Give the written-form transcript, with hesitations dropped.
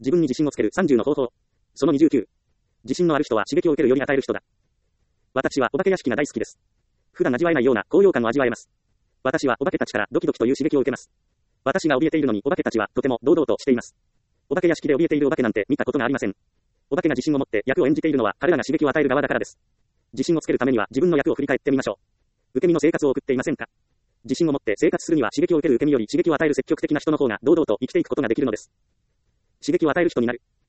自分に自信をつける30の方法。その29。自信のある人は刺激を受けるより与える人だ。私はお化け屋敷が大好きです。普段味わえないような高揚感を味わえます。私はお化けたちからドキドキという刺激を受けます。私が怯えているのにお化けたちはとても堂々としています。お化け屋敷で怯えているお化けなんて見たことがありません。お化けが自信を持って役を演じているのは彼らが刺激を与える側だからです。自信をつけるためには自分の役を振り返ってみましょう。受け身の生活を送っていませんか？自信を持って生活するには刺激を受ける受け身より刺激を与える積極的な人の方が堂々と生きていくことができるのです。刺激を与える人になる。